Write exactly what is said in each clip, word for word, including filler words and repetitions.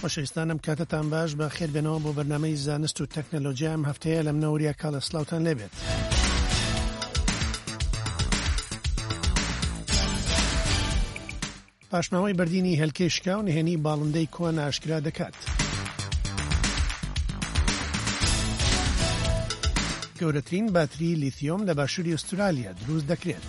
خۆشەویستانم کاتتان باش بە خێربێنەوە بۆ بەرنامەی زانست و تەکنەلۆجیا ئەم هەفتەیە لە منەوەریا کاڵە سلااوتان لێبێت. پاشماوەی بەردینی هێلکەی شکا و نهێنی باڵندەی کۆن ئاشکرا دەکات. گەورەترین باتری لیتیۆم لە باشووری ئوسترالیا دروست دەکرێت.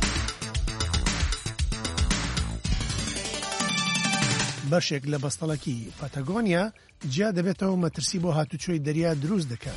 بەشێک لە بەستەڵەکی پاتاگۆنیا جیا دەبێتەوە مەترسی بۆ هاتوچۆی دەریا دروست دەکات.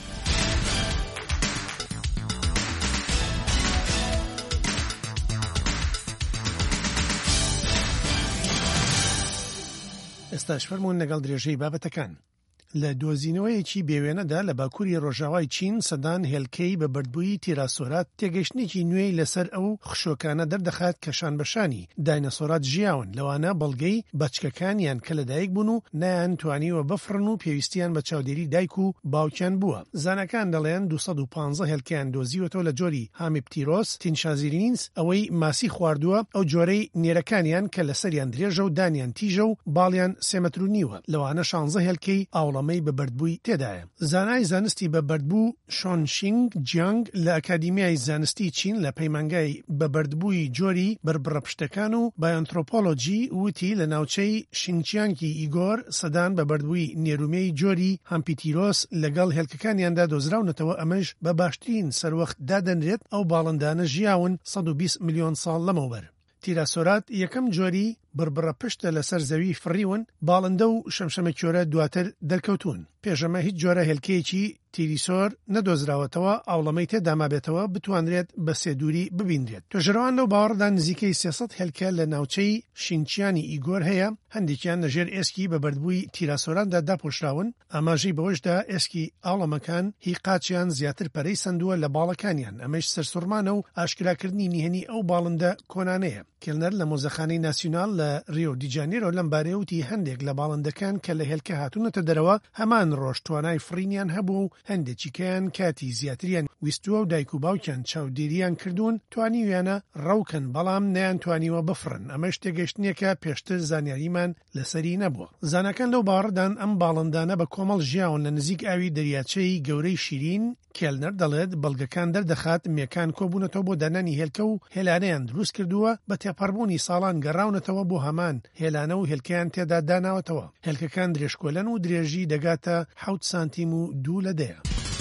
ئێستاش فەرموون لەگەڵ درێژەی بابەتەکان. لە دۆزینەوەیەکی بێوێنەدا لە باکووری ڕۆژاوای چین سەدان هێلکەی بە بەردبووی تیراسۆرات تێگەشتێکی نوێی لەسەر ئەو خشۆکانە دەردەخات کە شانبەشانی داینەسۆرات ژیاون، لەوانە بەڵگەی بەچکەکانیان کە لەدایک بوون و نایان توانیوە بفڕن و پێویستیان بە چاودێری دایک و باوکیان بووە. زانەکان دەڵێن دووسەد و پانزە هێلکەیان دۆزیوەتەوە لە جۆری هامیپتیرۆس تینشازیرینس، ئەوەی ماسی خواردووە، ئەو جۆرەی نێرەکانیان کە لەسەریان درێژە و دانیان تیژە و باڵیان سێ مەتر و نیوە، لەوانە شانزە هێلکەی ئاوڵەمەی بە بەردبووی تێدایە. زانای زانستی بە بەردبوو شۆنشینگ جیانگ لە ئەکادیمیای زانستی چین لە پەیمانگای بە بەردبووی جۆری بربڕەپشتەکان و بایۆنترۆپۆلۆجی وتی لە ناوچەی شینجیانگی ئیگۆر سەدان بە بەردبووی نێرومەی جۆری هامپیتیرۆس لەگەڵ هێلکەکانیاندا دۆزراونەتەوە، ئەمەش بە باشترین سەروەخت دادەنرێت. ئەو باڵندانە ژیاون سەد و بیست ملیۆن ساڵ لەمەوبەر. تیراسۆرات یەکەم جۆری بربڕە پشتە لەسەر زەوی فڕیون، باڵندە و شەمشەمەکیۆرە دواتر دەرکەوتون. پێشەمە هیچ جۆرە هێلکەیەکی تیریسۆر نەدۆزراوەتەوە ئاوڵەمەی تێداما بێتەوە بتوانرێت بە سێدووری ببینرێت. توێژەرەوان لەو باوەڕدا نزیکەی سێسەد هێلکە لە ناوچەی شینچیانی ئیگۆر هەیە، هەندێکیان لەژێر ئێسکی بە بەردبووی تیراسۆراندا داپۆشراون. ئاماژەی بەوەشدا ئێسکی ئاوڵەمەکان هی قاچیان زیاتر پەرەی سندووە لە باڵەکانیان. ئەمەش سەرسوڕمانە و ئاشکراکردنی نهێنی ئەو باڵندە کۆنانەیە. کێلنەر لە مۆزەخانەی ناسیۆنال لە ریۆ دی جانیرۆ لەم بارەیەوتی هەندێک لە باڵندەکان کە لە هێلکە هاتوونەتە دەرەوە هەمان ڕۆژ توانای فڕینیان هەبوو و هەندێکیکەیان کاتی زیاتریان ویستووە و دایک و باوکیان چاودێریان کردوون، توانیویانە ڕەوکن بەڵام نەیان توانیوە بفڕن. ئەمەش تێگەشتنێکە پێشتر زانیاریمان لەسەری نەبووە. زانەکان لەو باوەڕدان ئەم باڵندانە بە کۆمەڵ ژیاون لە نزیک ئاوی دەریاچەی گەورەی شیرین. کێلنەر دەڵێت بەڵگەکان دەردەخات میەکان کۆبوونەتەوە بۆ دانانی هێلکە و هێلانەیان دروست کردووە، بە تێپەڕبوونی ساڵان گەڕاونەتەوە بۆ هەمان هێلانە و هێلکەیان تێدا داناوەتەوە. هێلکەکان درێژکۆلەن و درێژی دەگاتە حەوت سانتیم و دوو لە دەیە.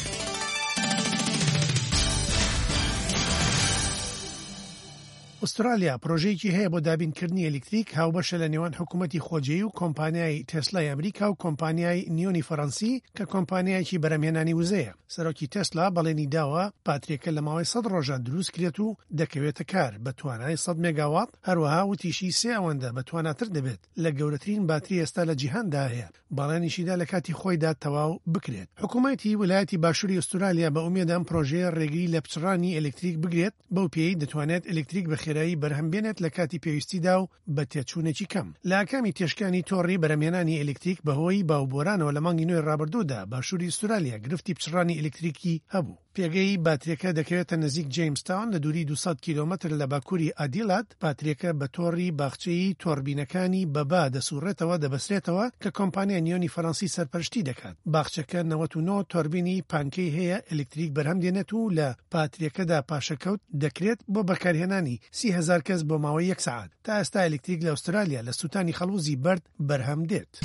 ئوسترالیا پرۆژەیەکی هەیە بۆ دابینکردنی ئەلکتریک، هاوبەشە لە نێوان حکوومەتی خۆجێی و کۆمپانیای تێسلای ئەمریکا و کۆمپانیای نیۆنی فەڕەنسی کە کۆمپانیایەکی بەرهەمهێنانی وزەیە. سەرۆکی تێسلا بەڵێنی داوە پاترێکە لە ماوەی سەد ڕۆژە دروست کرێت و دەکەوێتە کار بە توانای سەد مێگاوات. هەروەها وتیشی سێ ئەوەندە بەتواناتر دەبێت لە گەورەترین باتری ئێستا لە جیهاندا هەیە، بەڵێنیشیدا لە کاتی خۆیدا تەواو بکرێت. حکوومەتی ویلایەتی باشووری ئوسترالیا بە ئومێدە ئەم پرۆژەیە ڕێگری لە پچڕانی ئەلکتریک بگرێت، بەو پێی دەتوانێت ئەلکتریک بە خێرایی بەرهەمبێنێت لە کاتی پێویستیدا و بە تێچوونێکی کەم. لە ئاکامی تێشکانی تۆڕی بەرهەمهێنانی ئەلکتریک بەهۆی باوبۆرانەوە لە مانگی نوێی ڕابردوودا باشووری ئوسترالیا گرفتی پچڕانی ئەلکتریکی هەبوو. پێگەی باتریەکە دەکەوێتە نزیک جیمستاون لە دووری دووسەد کیلۆمەتر لە باکووری ئادیلات. باتریەکە بە تۆڕی باخچەی تۆربینەکانی بەبا دەسوڕێتەوە دەبەسرێتەوە کە کۆمپانیا نیۆنی فەڕەنسی سەرپەرشتی دەکات. باخچەکە نەوەت و نۆ تۆربینی پانکەی هەیە، ئەلکتریک بەرهەم دێنێت و لە پاتریەکەدا پاشەکەوت دەکرێت بۆ بەکارهێنانی سی هەزار کەس بۆ ماوەی یەک سەعات. تا ئێستا ئەلکتریک لە ئوسترالیا لە سوتانی خەڵوزی بەرد بەرهەم دێت.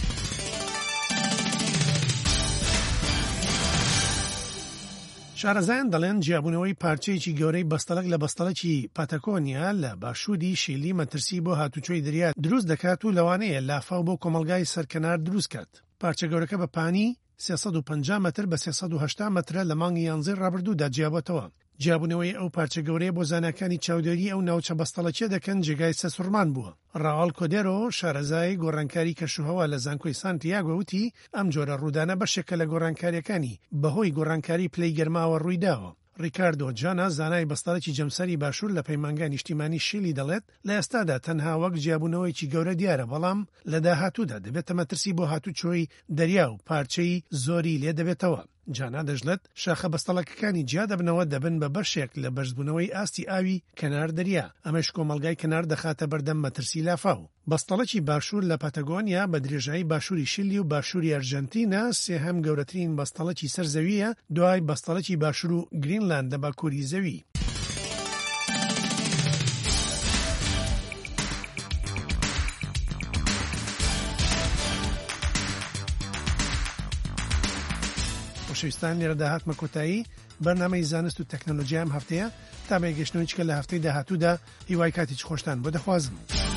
شارەزایان دەڵێن جیابوونەوەی پارچەیەکی گەورەی بەستەڵک لە بەستەڵەکی پاتاگۆنیا لە باشووری شیلی مەترسی بۆ هاتوچۆی دەریا دروست دەکات و لەوانەیە لافاو بۆ کۆمەلگای سەرکەنار دروست کات. پارچە گەورەکە بە پانی سێسەد و پەنجا مەتر بە سێسەد و هەشتا مەترە لە مانگی یانزەی ڕابردوودا جیابەتەوە. جیابوونەوەی ئەو پارچە گەورەیە بۆ زانەکانی چاودێری ئەو ناوچە بەستەڵەکیە دەکەن جێگای سەسوڕمان بووە. ڕاوەڵ کۆدێرۆ شارەزای گۆڕانکاری کەشوهەوا لە زانکۆی سانتیاگۆ وتی ئەم جۆرە ڕوودانە بەشێکە لە گۆڕانکاریەکانی بەهۆی گۆڕانکاری پلەی گەرماوە ڕوویداوە. ریکاردۆ جانا زانای بەستەڵێکی جەمسەری باشوور لە پەیمانگای نیشتیمانی شیلی دەڵێت لە ئێستادا تەنها وەک جیابوونەوەیکی گەورە دیارە، بەڵام لە داهاتوودا دەبێتە مەترسی بۆ هاتوچۆی دەریا و پارچەی زۆری لێ دەبێتەوە. جانا دەژلت شاخە بەستەڵەکەەکانی جیا دەبنەوە دەبن بە بەشێک لە بەرزبوونەوەی ئاستی ئاوی کەنار دەریا ئەمەش کۆمەلگای کەنار دەخاتە بەردەم مەترسی لافاو. بەستەڵەکی باشوور لە پاتەگۆنیا بە درێژایی باشووری شیلی و باشووری ئەرژەنتینە سێهەم گەورەترین بەستەڵەکی سەر زەویە دوای بەستەڵەکی باشوور و گرینلاند لە باکووری زەوی. خۆشەویستان لێرە داهاتمە کۆتایی بەرنامەی زانست و تەکنۆلۆژیا ئەم هەفتەیە تا بەیگەشتنەوەی چکە لە هەفتەی داهاتوودا هیوای کاتێکی خۆشتان بۆ دەخوازم.